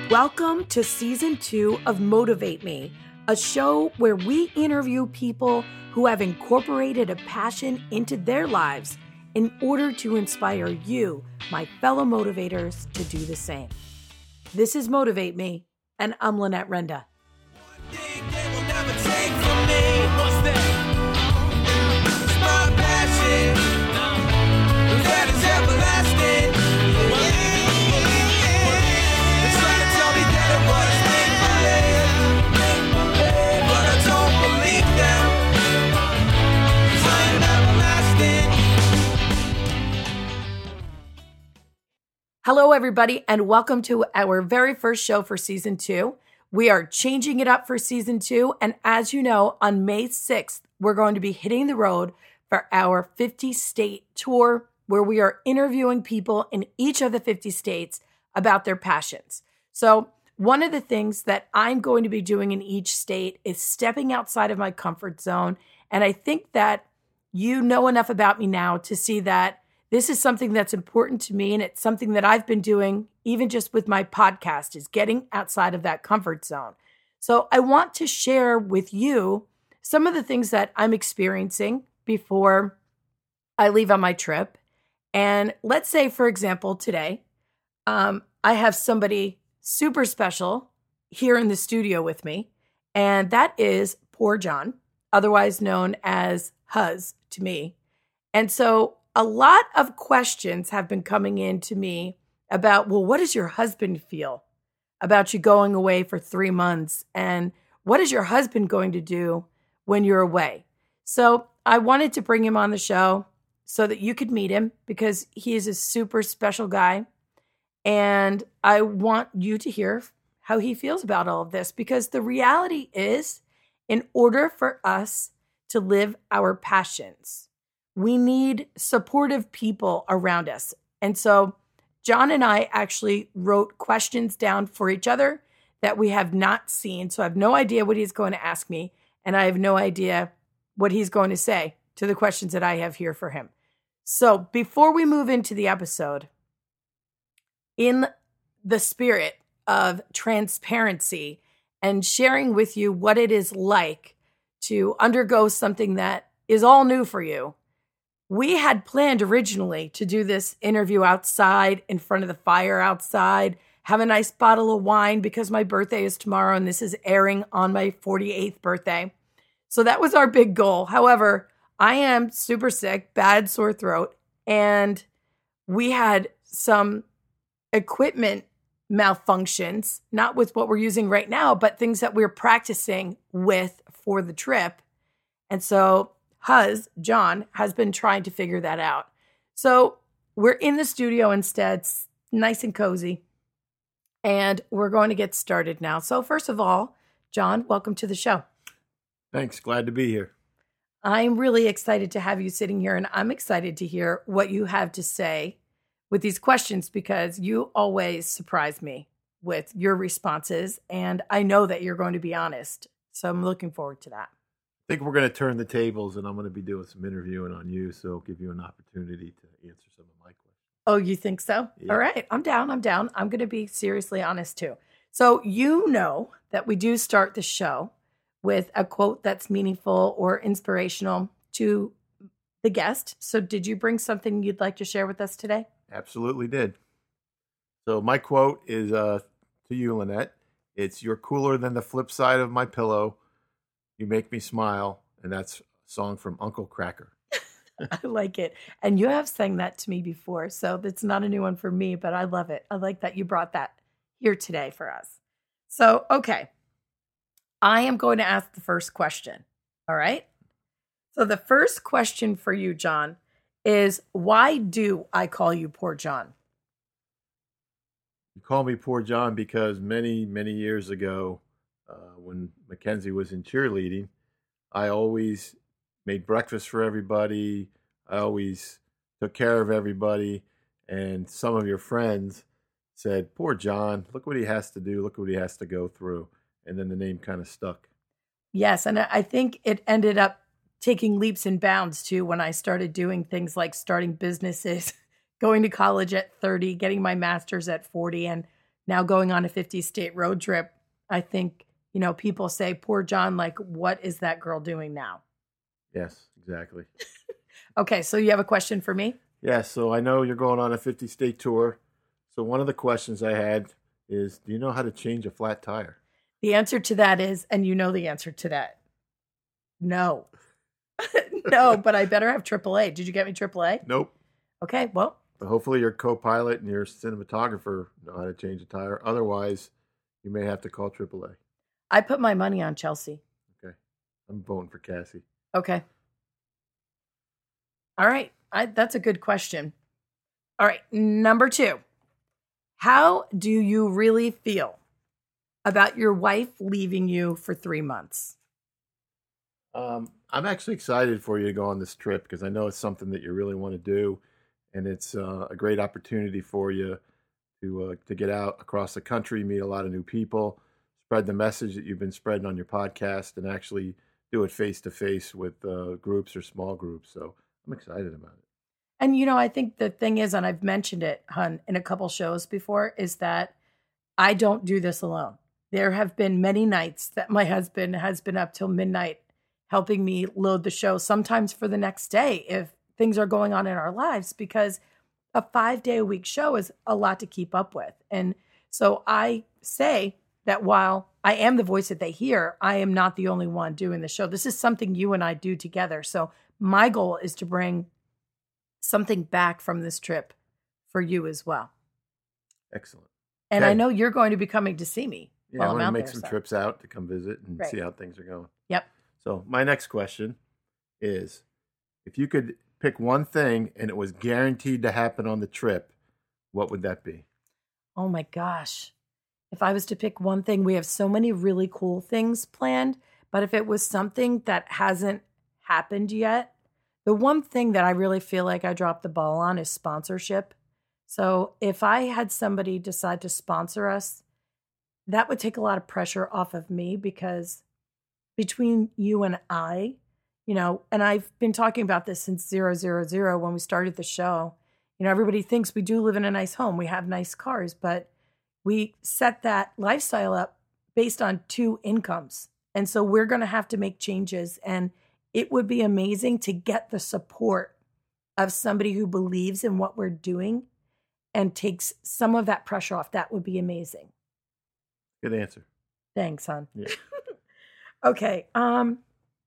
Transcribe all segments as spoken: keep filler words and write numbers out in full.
Welcome to season two of Motivate Me, a show where we interview people who have incorporated a passion into their lives in order to inspire you, my fellow motivators, to do the same. This is Motivate Me, and I'm Lynette Renda. Hello, everybody, and welcome to our very first show for season two. We are changing it up for season two, and as you know, on May sixth, we're going to be hitting the road for our fifty-state tour, where we are interviewing people in each of the fifty states about their passions. So one of the things that I'm going to be doing in each state is stepping outside of my comfort zone, and I think that you know enough about me now to see that this is something that's important to me, and it's something that I've been doing even just with my podcast, is getting outside of that comfort zone. So I want to share with you some of the things that I'm experiencing before I leave on my trip. And let's say, for example, today, um, I have somebody super special here in the studio with me, and that is Poor John, otherwise known as Huz to me. And so a lot of questions have been coming in to me about, well, what does your husband feel about you going away for three months? And what is your husband going to do when you're away? So I wanted to bring him on the show so that you could meet him, because he is a super special guy. And I want you to hear how he feels about all of this, because the reality is, in order for us to live our passions, we need supportive people around us. And so John and I actually wrote questions down for each other that we have not seen. So I have no idea what he's going to ask me, and I have no idea what he's going to say to the questions that I have here for him. So before we move into the episode, in the spirit of transparency and sharing with you what it is like to undergo something that is all new for you, we had planned originally to do this interview outside, in front of the fire outside, have a nice bottle of wine, because my birthday is tomorrow and this is airing on my forty-eighth birthday. So that was our big goal. However, I am super sick, bad sore throat, and we had some equipment malfunctions, not with what we're using right now, but things that we're practicing with for the trip. And so Huz, John, has been trying to figure that out. So we're in the studio instead, nice and cozy, and we're going to get started now. So first of all, John, welcome to the show. Thanks. Glad to be here. I'm really excited to have you sitting here, and I'm excited to hear what you have to say with these questions, because you always surprise me with your responses, and I know that you're going to be honest. So I'm looking forward to that. I think we're going to turn the tables, and I'm going to be doing some interviewing on you, so I'll give you an opportunity to answer some of my questions. Oh, you think so? Yeah. All right. I'm down. I'm down. I'm going to be seriously honest, too. So you know that we do start the show with a quote that's meaningful or inspirational to the guest. So did you bring something you'd like to share with us today? Absolutely did. So my quote is uh, to you, Lynette. It's, "You're cooler than the flip side of my pillow. You make me smile," and that's a song from Uncle Kracker. I like it. And you have sang that to me before, so that's not a new one for me, but I love it. I like that you brought that here today for us. So, okay. I am going to ask the first question, all right? So the first question for you, John, is, why do I call you Poor John? You call me Poor John because many, many years ago, Uh, when Mackenzie was in cheerleading, I always made breakfast for everybody. I always took care of everybody. And some of your friends said, "Poor John, look what he has to do. Look what he has to go through." And then the name kind of stuck. Yes. And I think it ended up taking leaps and bounds too when I started doing things like starting businesses, going to college at thirty, getting my master's at forty, and now going on a fifty state road trip, I think, you know, people say, poor John, like, what is that girl doing now? Yes, exactly. Okay, so you have a question for me? Yeah, so I know you're going on a fifty state tour. So one of the questions I had is, do you know how to change a flat tire? The answer to that is, and you know the answer to that, no. No, but I better have triple A. Did you get me triple A? Nope. Okay, well. But hopefully your co-pilot and your cinematographer know how to change a tire. Otherwise, you may have to call triple A. I put my money on Chelsea. Okay. I'm voting for Cassie. Okay. All right. I, that's a good question. All right. Number two. How do you really feel about your wife leaving you for three months? Um, I'm actually excited for you to go on this trip because I know it's something that you really want to do. And it's uh, a great opportunity for you to uh, to get out across the country, meet a lot of new people, spread the message that you've been spreading on your podcast, and actually do it face-to-face with uh, groups or small groups. So I'm excited about it. And, you know, I think the thing is, and I've mentioned it, hun, in a couple shows before, is that I don't do this alone. There have been many nights that my husband has been up till midnight helping me load the show, sometimes for the next day if things are going on in our lives, because a five day a week show is a lot to keep up with. And so I say that while I am the voice that they hear, I am not the only one doing the show. This is something you and I do together. So my goal is to bring something back from this trip for you as well. Excellent. And okay. I know you're going to be coming to see me. Yeah, while I want I'm to out make there, some so. trips out to come visit and right. see how things are going. Yep. So my next question is, if you could pick one thing and it was guaranteed to happen on the trip, what would that be? Oh my gosh. If I was to pick one thing, we have so many really cool things planned, but if it was something that hasn't happened yet, the one thing that I really feel like I dropped the ball on is sponsorship. So if I had somebody decide to sponsor us, that would take a lot of pressure off of me, because between you and I, you know, and I've been talking about this since zero zero zero when we started the show. You know, everybody thinks we do live in a nice home. We have nice cars, but we set that lifestyle up based on two incomes. And so we're going to have to make changes. And it would be amazing to get the support of somebody who believes in what we're doing and takes some of that pressure off. That would be amazing. Good answer. Thanks, hon. Yeah. Okay. Um,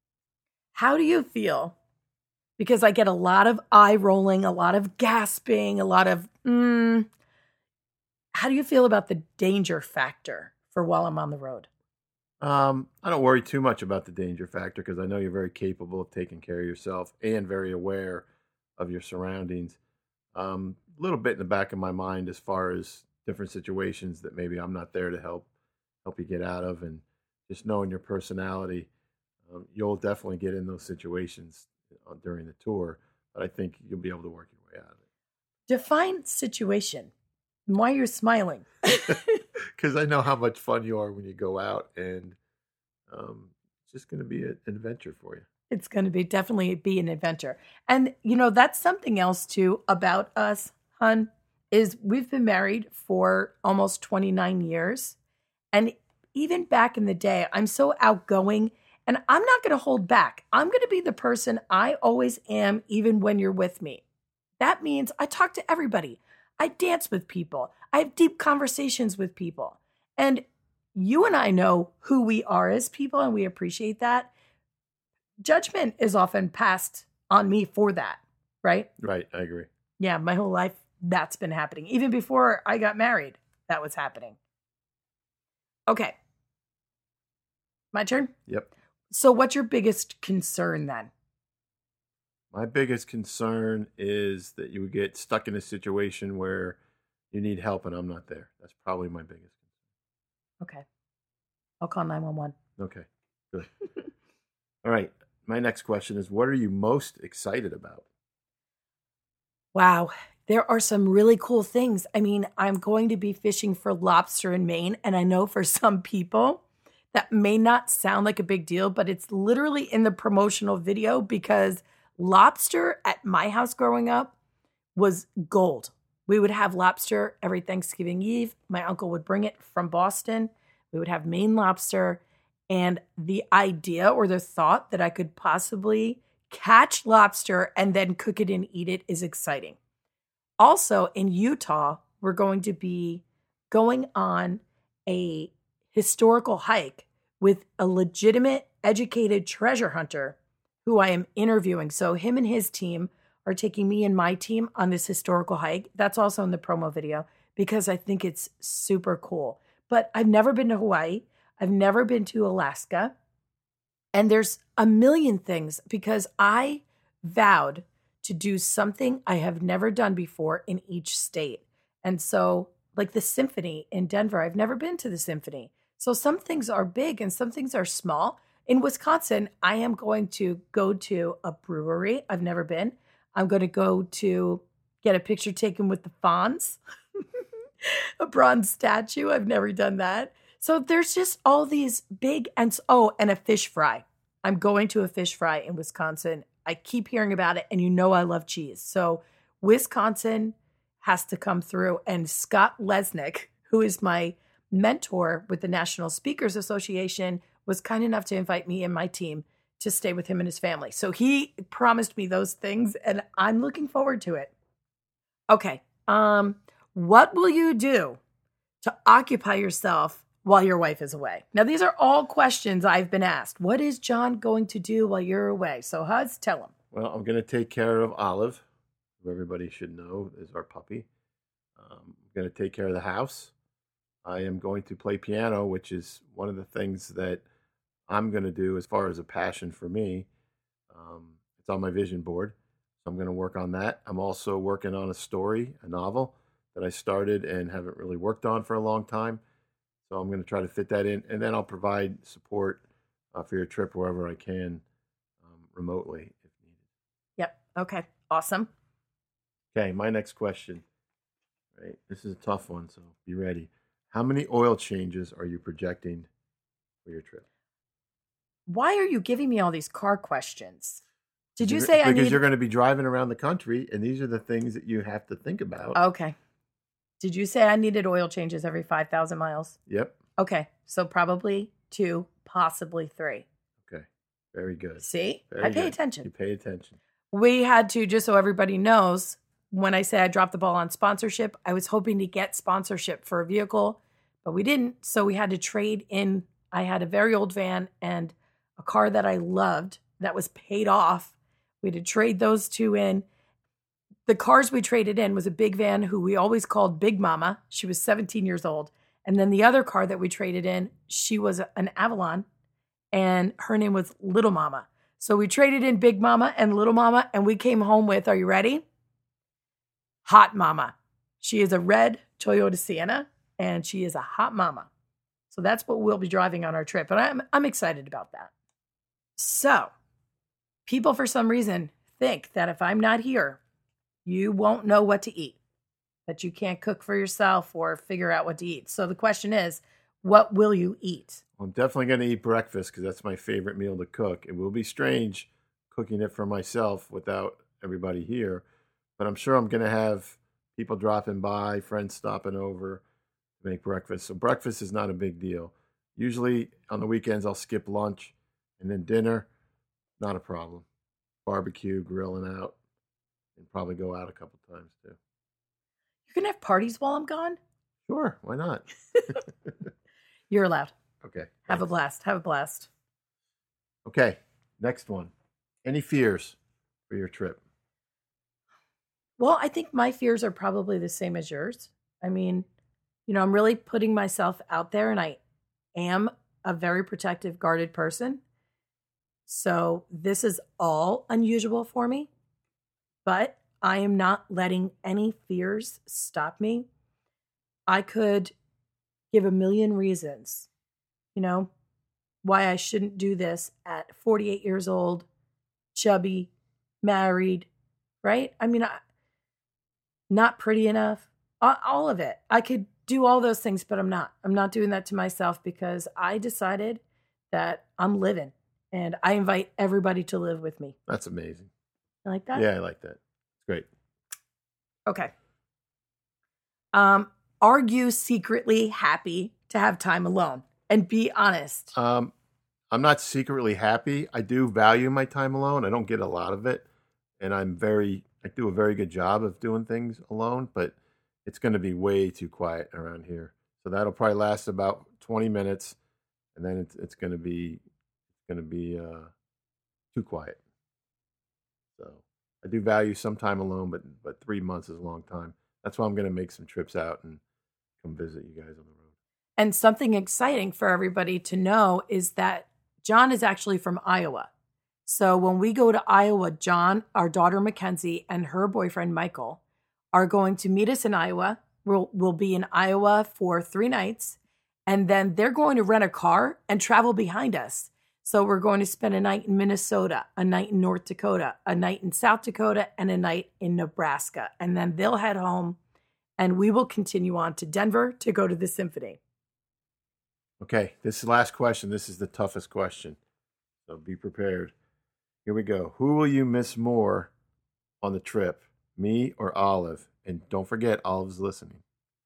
how do you feel? Because I get a lot of eye rolling, a lot of gasping, a lot of, mm. How do you feel about the danger factor for while I'm on the road? Um, I don't worry too much about the danger factor because I know you're very capable of taking care of yourself and very aware of your surroundings. Um, a little bit in the back of my mind as far as different situations that maybe I'm not there to help help you get out of, and just knowing your personality, um, you'll definitely get in those situations during the tour, but I think you'll be able to work your way out of it. Define situation. Why you're smiling? Because I know how much fun you are when you go out, and um, it's just going to be an adventure for you. It's going to be definitely be an adventure. And, you know, that's something else too about us, hun, is we've been married for almost twenty-nine years. And even back in the day, I'm so outgoing, and I'm not going to hold back. I'm going to be the person I always am, even when you're with me. That means I talk to everybody. I dance with people. I have deep conversations with people. And you and I know who we are as people, and we appreciate that. Judgment is often passed on me for that, right? Right, I agree. Yeah, my whole life, that's been happening. Even before I got married, that was happening. Okay. My turn? Yep. So what's your biggest concern then? My biggest concern is that you would get stuck in a situation where you need help and I'm not there. That's probably my biggest concern. Okay. I'll call nine one one. Okay, good. All right. My next question is, what are you most excited about? Wow. There are some really cool things. I mean, I'm going to be fishing for lobster in Maine. And I know for some people that may not sound like a big deal, but it's literally in the promotional video, because lobster at my house growing up was gold. We would have lobster every Thanksgiving Eve. My uncle would bring it from Boston. We would have Maine lobster. And the idea or the thought that I could possibly catch lobster and then cook it and eat it is exciting. Also, in Utah, we're going to be going on a historical hike with a legitimate, educated treasure hunter who I am interviewing. So him and his team are taking me and my team on this historical hike. That's also in the promo video because I think it's super cool. But I've never been to Hawaii. I've never been to Alaska. And there's a million things because I vowed to do something I have never done before in each state. And so, like the symphony in Denver, I've never been to the symphony. So some things are big and some things are small. In Wisconsin, I am going to go to a brewery. I've never been. I'm going to go to get a picture taken with the Fonz, a bronze statue. I've never done that. So there's just all these big and oh, and a fish fry. I'm going to a fish fry in Wisconsin. I keep hearing about it, and you know I love cheese. So Wisconsin has to come through. And Scott Lesnick, who is my mentor with the National Speakers Association, was kind enough to invite me and my team to stay with him and his family. So he promised me those things, and I'm looking forward to it. Okay, um, what will you do to occupy yourself while your wife is away? Now, these are all questions I've been asked. What is John going to do while you're away? So, Huz, tell him. Well, I'm going to take care of Olive, who everybody should know is our puppy. Um, I'm going to take care of the house. I am going to play piano, which is one of the things that I'm going to do as far as a passion for me. Um, it's on my vision board. So I'm going to work on that. I'm also working on a story, a novel that I started and haven't really worked on for a long time. So I'm going to try to fit that in. And then I'll provide support uh, for your trip wherever I can um, remotely if needed. Yep. Okay. Awesome. Okay. My next question. Right. This is a tough one, so be ready. How many oil changes are you projecting for your trip? Why are you giving me all these car questions? Did you say I need... Because you're going to be driving around the country, and these are the things that you have to think about. Okay. Did you say I needed oil changes every five thousand miles? Yep. Okay. So probably two, possibly three. Okay. Very good. See? Very I pay good. attention. You pay attention. We had to, just so everybody knows, when I say I dropped the ball on sponsorship, I was hoping to get sponsorship for a vehicle, but we didn't. So we had to trade in. I had a very old van and a car that I loved that was paid off. We had to trade those two in. The cars we traded in was a big van who we always called Big Mama. She was seventeen years old. And then the other car that we traded in, she was an Avalon, and her name was Little Mama. So we traded in Big Mama and Little Mama, and we came home with, are you ready? Hot Mama. She is a red Toyota Sienna, and she is a hot mama. So that's what we'll be driving on our trip, and I'm I'm excited about that. So, people for some reason think that if I'm not here, you won't know what to eat, that you can't cook for yourself or figure out what to eat. So the question is, what will you eat? Well, I'm definitely going to eat breakfast because that's my favorite meal to cook. It will be strange cooking it for myself without everybody here, but I'm sure I'm going to have people dropping by, friends stopping over to make breakfast. So breakfast is not a big deal. Usually on the weekends, I'll skip lunch and then dinner. Not a problem. Barbecue, grilling out, and probably go out a couple times too. You're going to have parties while I'm gone? Sure. Why not? You're allowed. Okay. Have thanks. a blast. Have a blast. Okay. Next one. Any fears for your trip? Well, I think my fears are probably the same as yours. I mean, you know, I'm really putting myself out there, and I am a very protective, guarded person. So this is all unusual for me, but I am not letting any fears stop me. I could give a million reasons, you know, why I shouldn't do this at forty-eight years old, chubby, married, right? I mean, I, not pretty enough, all of it. I could do all those things, but I'm not. I'm not doing that to myself because I decided that I'm living, and I invite everybody to live with me. That's amazing. You like that? Yeah, I like that. It's great. Okay. Um, are you secretly happy to have time alone? And be honest. Um, I'm not secretly happy. I do value my time alone. I don't get a lot of it. And I'm very, I do a very good job of doing things alone, but it's going to be way too quiet around here. So that'll probably last about twenty minutes. And then it's, it's going to be, it's going to be uh, too quiet. So I do value some time alone, but, but three months is a long time. That's why I'm going to make some trips out and come visit you guys on the road. And something exciting for everybody to know is that John is actually from Iowa. So when we go to Iowa, John, our daughter Mackenzie, and her boyfriend Michael are going to meet us in Iowa. We'll, we'll be in Iowa for three nights. And then they're going to rent a car and travel behind us. So we're going to spend a night in Minnesota, a night in North Dakota, a night in South Dakota, and a night in Nebraska. And then they'll head home, and we will continue on to Denver to go to the Symphony. Okay, this is the last question. This is the toughest question. So be prepared. Here we go. Who will you miss more on the trip, me or Olive? And don't forget, Olive's listening.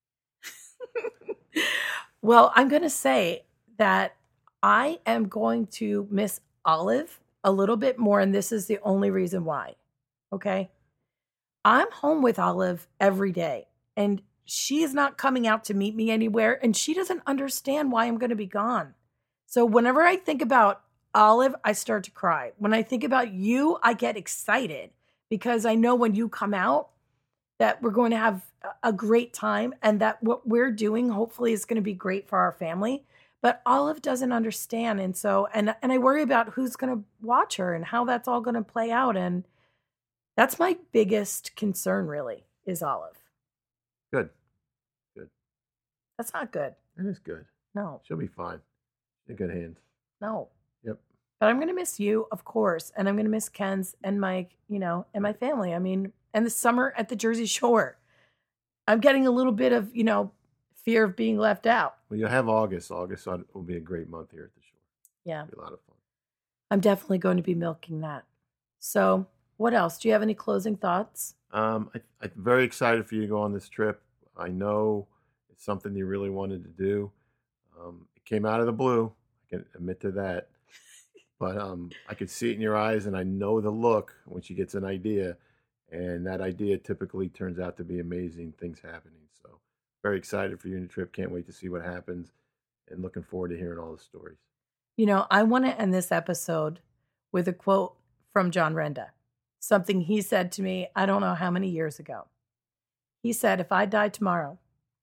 Well, I'm going to say that I am going to miss Olive a little bit more, and this is the only reason why. Okay? I'm home with Olive every day, and she is not coming out to meet me anywhere, and she doesn't understand why I'm going to be gone. So whenever I think about Olive, I start to cry. When I think about you, I get excited because I know when you come out that we're going to have a great time and that what we're doing hopefully is going to be great for our family. But Olive doesn't understand. And so, and, and I worry about who's going to watch her and how that's all going to play out. And that's my biggest concern really is Olive. Good. Good. That's not good. It is good. No. She'll be fine. She's in good hands. No. Yep. But I'm going to miss you, of course. And I'm going to miss Ken's and Mike, you know, and my family. I mean, and the summer at the Jersey Shore. I'm getting a little bit of, you know, fear of being left out. Well, you'll have August. August will be a great month here at the shore. Yeah. It'll be a lot of fun. I'm definitely going to be milking that. So what else? Do you have any closing thoughts? Um, I, I'm very excited for you to go on this trip. I know it's something you really wanted to do. Um, it came out of the blue. I can admit to that. But um, I could see it in your eyes, and I know the look when she gets an idea. And that idea typically turns out to be amazing things happening. So very excited for you in the trip. Can't wait to see what happens and looking forward to hearing all the stories. You know, I want to end this episode with a quote from John Renda, something he said to me, I don't know how many years ago. He said, if I die tomorrow,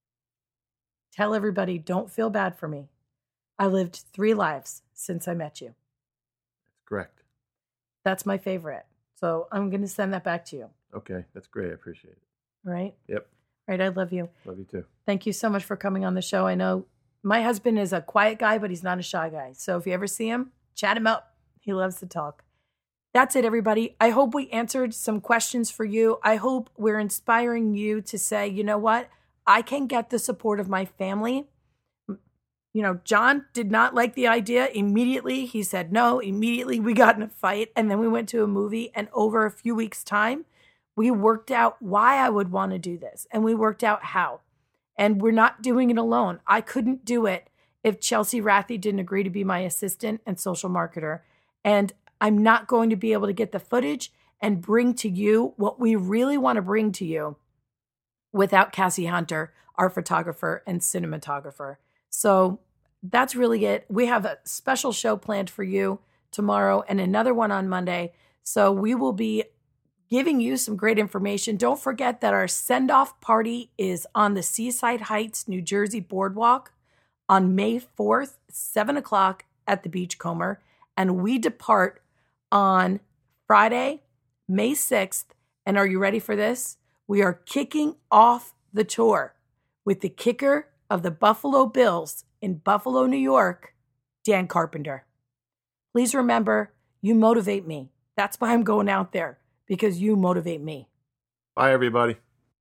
tell everybody, don't feel bad for me. I lived three lives since I met you. That's correct. That's my favorite. So I'm going to send that back to you. Okay, that's great. I appreciate it. All right? Yep. All right, I love you. Love you too. Thank you so much for coming on the show. I know my husband is a quiet guy, but he's not a shy guy. So if you ever see him, chat him up. He loves to talk. That's it, everybody. I hope we answered some questions for you. I hope we're inspiring you to say, you know what? I can get the support of my family. You know, John did not like the idea immediately. He said no. Immediately we got in a fight, and then we went to a movie, and over a few weeks' time, we worked out why I would want to do this, and we worked out how. And we're not doing it alone. I couldn't do it if Chelsea Rathy didn't agree to be my assistant and social marketer. And I'm not going to be able to get the footage and bring to you what we really want to bring to you without Cassie Hunter, our photographer and cinematographer. So that's really it. We have a special show planned for you tomorrow and another one on Monday. So we will be giving you some great information. Don't forget that our send-off party is on the Seaside Heights, New Jersey boardwalk on May fourth, seven o'clock at the Beachcomber. And we depart on Friday, May sixth. And are you ready for this? We are kicking off the tour with the kicker of the Buffalo Bills in Buffalo, New York, Dan Carpenter. Please remember, you motivate me. That's why I'm going out there, because you motivate me. Bye, everybody.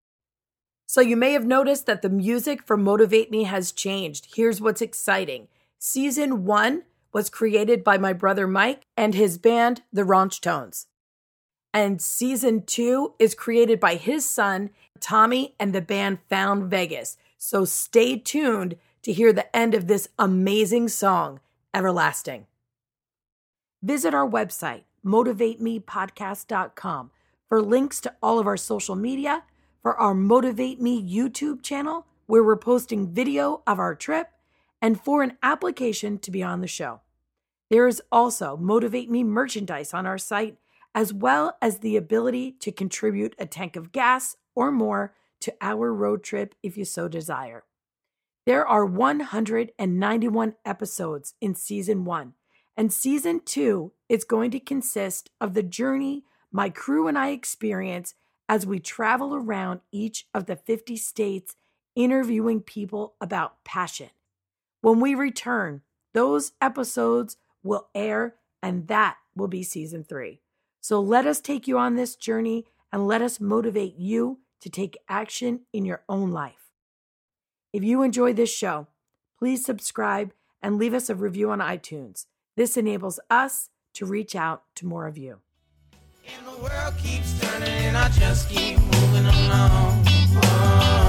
So you may have noticed that the music for Motivate Me has changed. Here's what's exciting. Season one was created by my brother Mike and his band, the Raunch Tones. And season two is created by his son, Tommy, and the band Found Vegas. So stay tuned to hear the end of this amazing song, Everlasting. Visit our website, motivate me podcast dot com, for links to all of our social media, for our Motivate Me YouTube channel, where we're posting video of our trip, and for an application to be on the show. There is also Motivate Me merchandise on our site, as well as the ability to contribute a tank of gas or more to our road trip if you so desire. There are one hundred ninety-one episodes in season one, and season two is going to consist of the journey my crew and I experience as we travel around each of the fifty states interviewing people about passion. When we return, those episodes will air, and that will be season three. So let us take you on this journey and let us motivate you to take action in your own life. If you enjoy this show, please subscribe and leave us a review on iTunes. This enables us to reach out to more of you. And the world keeps turning and I just keep moving along. Oh.